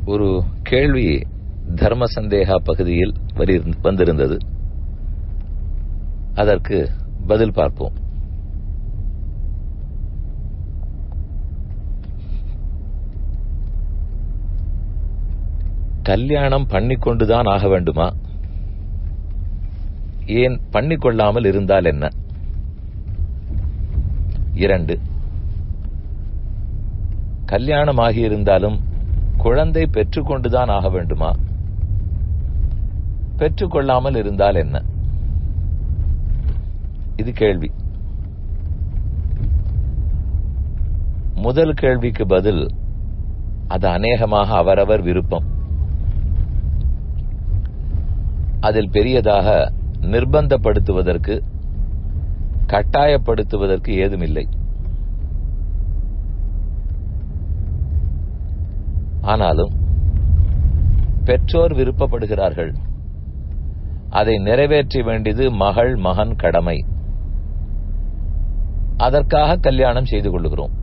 ஒரு கேள்வி தர்ம சந்தேகா பகுதியில் வந்திருந்தது. அதற்கு பதில் பார்ப்போம். கல்யாணம் பண்ணிக்கொண்டுதான் ஆக வேண்டுமா? ஏன் பண்ணிக்கொள்ளாமல் இருந்தால் என்ன? 2, கல்யாணம் ஆகியிருந்தாலும் குழந்தை பெற்றுக்கொண்டுதான் ஆக வேண்டுமா? பெற்றுக்கொள்ளாமல் இருந்தால் என்ன? இது கேள்வி. முதல் கேள்விக்கு பதில், அது அநேகமாக அவரவர் விருப்பம். அதில் பெரியதாக நிர்பந்தப்படுத்துவதற்கு, கட்டாயப்படுத்துவதற்கு ஏதுமில்லை. ஆனாலும் பெற்றோர் விருப்பப்படுகிறார்கள், அதை நிறைவேற்ற வேண்டியது மகள் மகன் கடமை. அதற்காக கல்யாணம் செய்து கொள்ளுகிறோம்.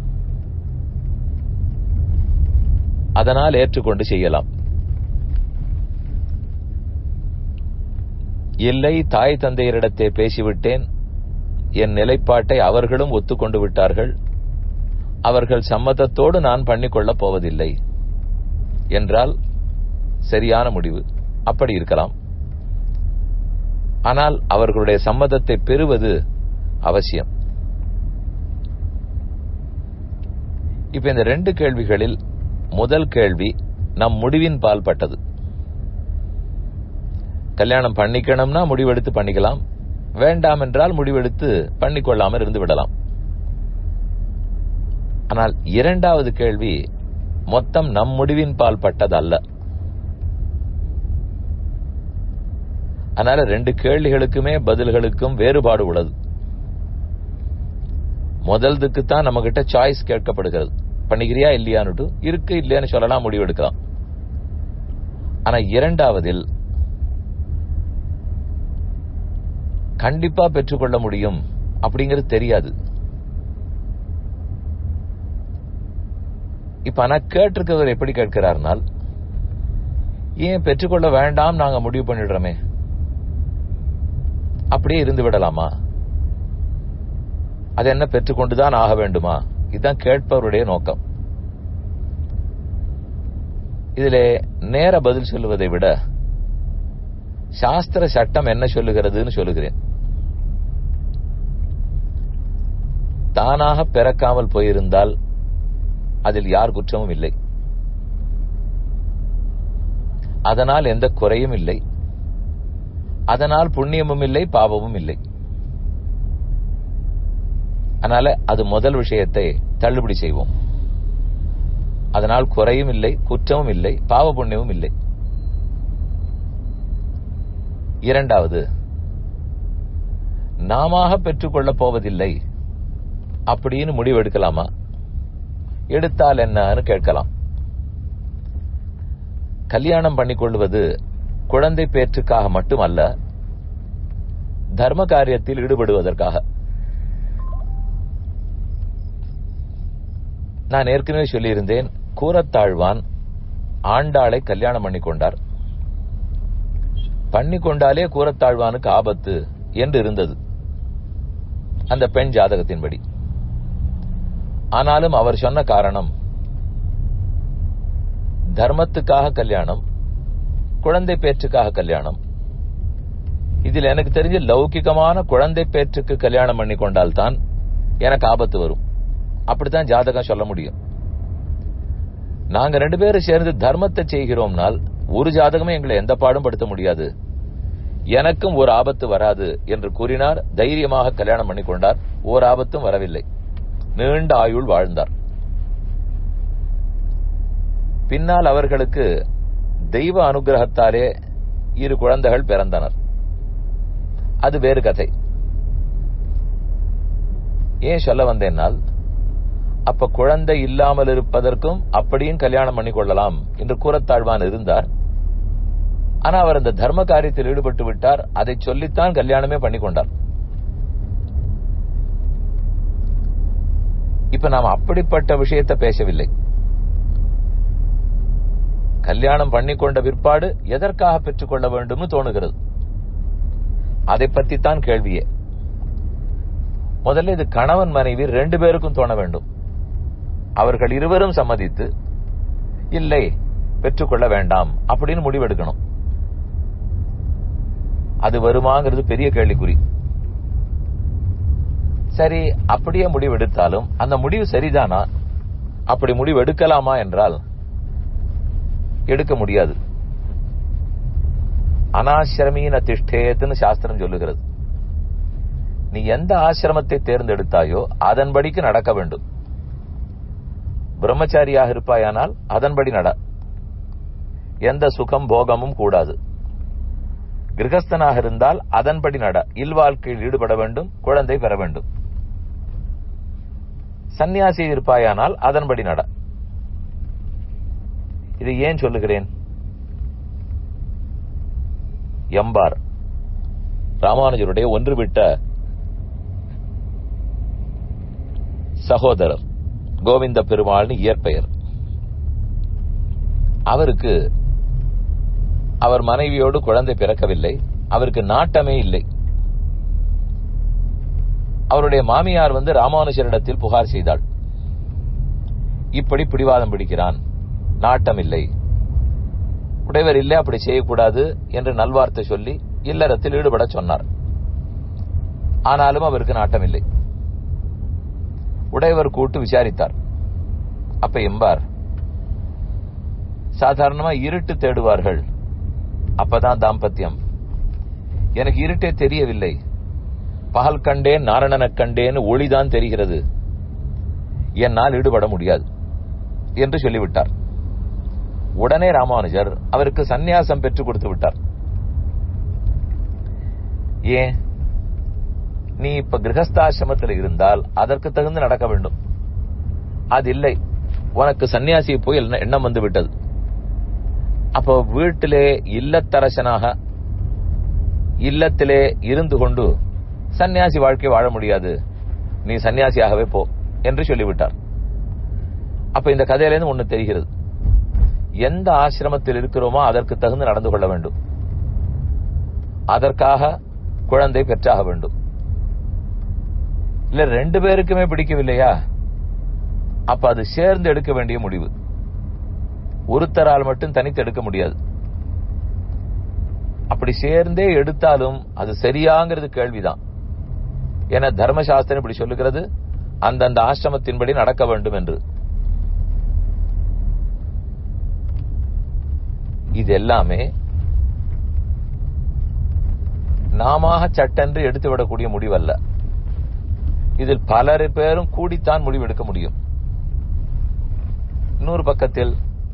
அதனால் ஏற்றுக்கொண்டு செய்யலாம். இல்லை, தாய் தந்தையரிடத்தே பேசிவிட்டேன், என் நிலைப்பாட்டை அவர்களும் ஒத்துக்கொண்டு விட்டார்கள், அவர்கள் சம்மதத்தோடு நான் பண்ணிக்கொள்ளப் போவதில்லை என்றால் சரியான முடிவு. அப்படி இருக்கலாம். ஆனால் அவர்களுடைய சம்மதத்தை பெறுவது அவசியம். இப்ப இந்த 2 கேள்விகளில் முதல் கேள்வி நம் முடிவின் பால் பட்டது. கல்யாணம் பண்ணிக்கணும்னா முடிவெடுத்து பண்ணிக்கலாம், வேண்டாம் என்றால் முடிவெடுத்து பண்ணிக்கொள்ளாமல் இருந்து விடலாம். ஆனால் 2வது கேள்வி மொத்தம் நம் முடிவின் பால் பட்டதல்ல. அதனால 2 கேள்விகளுக்குமே பதில்களுக்கும் வேறுபாடு உள்ளது. முதல்துக்குத்தான் நம்ம கிட்ட சாய்ஸ் கேட்கப்படுகிறது, பண்ணிக்கிறியா இல்லையான்னு. இருக்கு இல்லையான்னு சொல்லலாம், முடிவெடுக்கலாம். ஆனா 2வதில் கண்டிப்பா பெற்றுக்கொள்ள முடியும் அப்படிங்கிறது தெரியாது. இப்ப ஆனா கேட்டிருக்கவர் எப்படி கேட்கிறார்னால், ஏன் பெற்றுக்கொள்ள வேண்டாம் நாங்க முடிவு பண்ணிடுறோமே, அப்படியே இருந்து விடலாமா? அது என்ன பெற்றுக்கொண்டுதான் ஆக வேண்டுமா? இதுதான் கேட்பவருடைய நோக்கம். இதிலே நேர பதில் சொல்லுவதை விட சாஸ்திர சட்டம் என்ன சொல்லுகிறதுன்னு சொல்லுகிறேன். தானாக பிறக்காமல் போயிருந்தால் அதில் யார் குற்றமும் இல்லை, அதனால் எந்த குறையும் இல்லை, அதனால் புண்ணியமும் இல்லை, பாவமும் இல்லை. அதனால அது முதல் விஷயத்தை தள்ளுபடி செய்வோம். அதனால் குறையும் இல்லை, குற்றமும் இல்லை, பாவ புண்ணியமும் இல்லை. 2வது, நாம பெற்றுக்கொள்ளப் போவதில்லை அப்படின்னு முடிவெடுக்கலாமா? எடுத்தால் என்னன்னு கேட்கலாம். கல்யாணம் பண்ணிக்கொள்வது குழந்தை பேற்றுக்காக மட்டுமல்ல, தர்ம காரியத்தில் ஈடுபடுவதற்காக. நான் ஏற்கனவே சொல்லியிருந்தேன், கூரத்தாழ்வான் ஆண்டாளை கல்யாணம் பண்ணிக்கொண்டார். பண்ணிக்கொண்டாலே கூரத்தாழ்வானுக்கு ஆபத்து என்று இருந்தது அந்த பெண் ஜாதகத்தின்படி. ஆனாலும் அவர் சொன்ன காரணம், தர்மத்துக்காக கல்யாணம், குழந்தை பேற்றுக்காக கல்யாணம். இதில் எனக்கு தெரிஞ்ச லௌகிகமான குழந்தை பேற்றுக்கு கல்யாணம் பண்ணி கொண்டால்தான் எனக்கு ஆபத்து வரும். அப்படித்தான் ஜாதகம் சொல்ல முடியும். நாங்க 2 பேரும் சேர்ந்து தர்மத்தை செய்கிறோம்னால் ஒரு ஜாதகமே எங்களை எந்த பாடும் படுத்த முடியாது, எனக்கும் ஒரு ஆபத்து வராது என்று கூறினார். தைரியமாக கல்யாணம் பண்ணி கொண்டார். ஓர் ஆபத்தும் வரவில்லை, நீண்ட ஆயுள் வாழ்ந்தார். பின்னால் அவர்களுக்கு தெய்வ அனுகிரகத்தாலே 2 குழந்தைகள் பிறந்தனர். அது வேறு கதை. ஏன் சொல்ல வந்தேன்னால், அப்ப குழந்தை இல்லாமல் இருப்பதற்கும் அப்படியும் கல்யாணம் பண்ணி கொள்ளலாம் என்று கூரத்தாழ்வான் இருந்தார். ஆனா அவர் அந்த தர்ம காரியத்தில் ஈடுபட்டு விட்டார். அதை சொல்லித்தான் கல்யாணமே பண்ணி கொண்டார். இப்ப நாம் அப்படிப்பட்ட விஷயத்தை பேசவில்லை. கல்யாணம் பண்ணிக்கொண்ட பிற்பாடு எதற்காக பெற்றுக்கொள்ள வேண்டும்னு தோணுகிறது. அதை பற்றித்தான் கேள்வியே. முதல்ல இது கணவன் மனைவி 2 பேருக்கும் தோண வேண்டும். அவர்கள் இருவரும் சம்மதித்து இல்லை பெற்றுக்கொள்ள வேண்டாம் அப்படின்னு முடிவெடுக்கணும். அது வருமாங்கிறது பெரிய கேள்விக்குறி. சரி, அப்படியே முடிவெடுத்தாலும் அந்த முடிவு சரிதானா? அப்படி முடிவு எடுக்கலாமா என்றால் எடுக்க முடியாது. அனாசிரமீன திஷ்டேத்துன்னு சாஸ்திரம் சொல்லுகிறது. நீ எந்த ஆசிரமத்தை தேர்ந்தெடுத்தாயோ அதன்படிக்கு நடக்க வேண்டும். பிரம்மச்சாரியாக இருப்பாயானால் அதன்படி நட. எந்த சுகம் போகமும் கூடாது. கிரகஸ்தனாக இருந்தால் அதன்படி நட. இல்வாழ்க்கையில் ஈடுபட வேண்டும், குழந்தை பெற வேண்டும். சன்னியாசி இருப்பாயானால் அதன்படி நட. இதை ஏன் சொல்லுகிறேன்? எம்பார் ராமானுஜருடைய ஒன்றுவிட்ட சகோதரர் கோவிந்த பெருமாள்னு இயற்பெயர். அவருக்கு அவர் மனைவியோடு குழந்தை பிறக்கவில்லை. அவருக்கு நாட்டமே இல்லை. அவருடைய மாமியார் ராமானுஜரிடத்தில் புகார் செய்தாள். இப்படி பிடிவாதம் பிடிக்கிறான், நாட்டம் இல்லை, உடையவர் இல்லை, அப்படி செய்யக்கூடாது என்று நல்வார்த்தை சொல்லி இல்லறத்தில் ஈடுபட சொன்னார். ஆனாலும் அவருக்கு நாட்டம் இல்லை. உடையவர் கூட்டு விசாரித்தார். அப்ப எம்பார், சாதாரணமா இருட்டு தேடுவார்கள், அப்பதான் தாம்பத்தியம். எனக்கு இருட்டே தெரியவில்லை, பகல் கண்டேன் நாரணனக் கண்டேன் ஒளிதான் தெரிகிறது, என்னால் ஈடுபட முடியாது என்று சொல்லிவிட்டார். உடனே ராமானுஜர் அவருக்கு சந்நியாசம் பெற்றுக் கொடுத்து விட்டார். ஏன்? நீ இப்ப கிரகஸ்தாசிரமத்தில் இருந்தால் அதற்கு தகுந்து நடக்க வேண்டும். அது இல்லை, உனக்கு சன்னியாசி போய் எண்ணம் வந்து விட்டது. அப்போ வீட்டிலே இல்லத்தரசனாக இல்லத்திலே இருந்து கொண்டு சன்னியாசி வாழ்க்கை வாழ முடியாது, நீ சன்னியாசியாகவே போ என்று சொல்லிவிட்டார். அப்ப இந்த கதையிலிருந்து ஒண்ணு தெரிகிறது, எந்த ஆசிரமத்தில் இருக்கிறோமோ அதற்கு தகுந்து நடந்து கொள்ள வேண்டும். அதற்காக குழந்தை பெற்றாக வேண்டும். இல்ல 2 பேருக்குமே பிடிக்கவில்லையா, அப்ப அது சேர்ந்து எடுக்க வேண்டிய முடிவு. ஒருத்தரால் மட்டும் தனித்து எடுக்க முடியாது. அப்படி சேர்ந்தே எடுத்தாலும் அது சரியாங்கிறது கேள்விதான். என தர்மசாஸ்திரம் இப்படி சொல்லுகிறது, அந்தந்த ஆசிரமத்தின்படி நடக்க வேண்டும் என்று. இது எல்லாமே நாம சட்டென்று எடுத்துவிடக்கூடிய முடிவல்ல. இதில் பலர் பேரும் கூடித்தான் முடிவெடுக்க முடியும். இன்னொரு பக்கத்தில்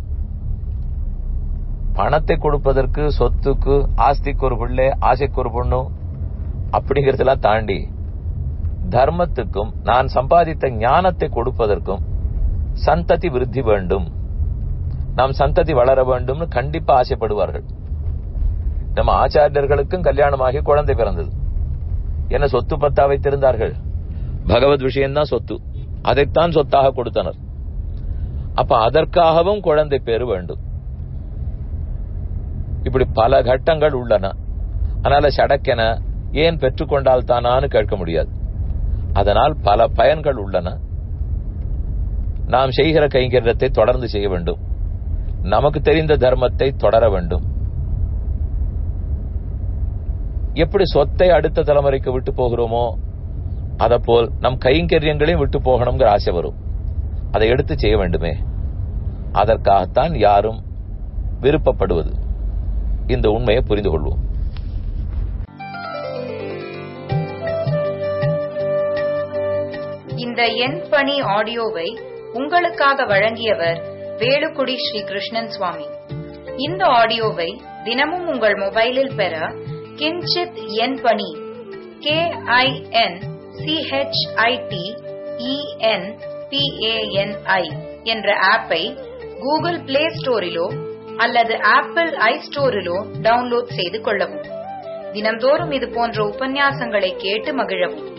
பணத்தை கொடுப்பதற்கு, சொத்துக்கு, ஆஸ்திக்கு ஒரு பிள்ளை, ஆசைக்கு ஒரு பொண்ணு அப்படிங்கறதெல்லாம் தாண்டி தர்மத்துக்கும் நான் சம்பாதித்த ஞானத்தை கொடுப்பதற்கும் சந்ததி விருத்தி வேண்டும், நாம் சந்ததி வளர வேண்டும் கண்டிப்பா ஆசைப்படுவார்கள். நம்ம ஆச்சாரியர்களுக்கும் கல்யாணமாகி குழந்தை பிறந்தது. என்ன சொத்து பத்தா வைத்திருந்தார்கள்? பகவத் விஷயம்தான் சொத்து, அதைத்தான் சொத்தாக கொடுத்தனர். அப்ப அதற்காகவும் குழந்தை பேரு வேண்டும். இப்படி பல கட்டங்கள் உள்ளன. அதனால சடக்கென ஏன் பெற்றுக்கொண்டால் தானான்னு கேட்க முடியாது. அதனால் பல பயன்கள் உள்ளன. நாம் செய்கிற கைங்கரியத்தை தொடர்ந்து செய்ய வேண்டும். நமக்கு தெரிந்த தர்மத்தை தொடர வேண்டும். எப்படி சொத்தை அடுத்த தலைமுறைக்கு விட்டு போகிறோமோ அதப்போல் நம் கைங்கரியங்களையும் விட்டு போகணுங்கிற ஆசை வரும். அதை எடுத்து செய்ய வேண்டுமே. அதற்காகத்தான் யாரும் விருப்பப்படுவது. இந்த உண்மையை புரிந்து கொள்வோம். இந்த என் பணி ஆடியோவை உங்களுக்காக வழங்கியவர் வேலுக்குடி ஸ்ரீ கிருஷ்ணன் சுவாமி. இந்த ஆடியோவை தினமும் உங்கள் மொபைலில் பெற கிஞ்சித் என் பணி KINCHITENPANI என்ற ஆப்பை கூகுள் பிளே ஸ்டோரிலோ அல்லது ஆப்பிள் ஐஸ்டோரிலோ டவுன்லோட் செய்து கொள்ளவும். தினம்தோறும் இது போன்ற உபன்யாசங்களை கேட்டு மகிழவும்.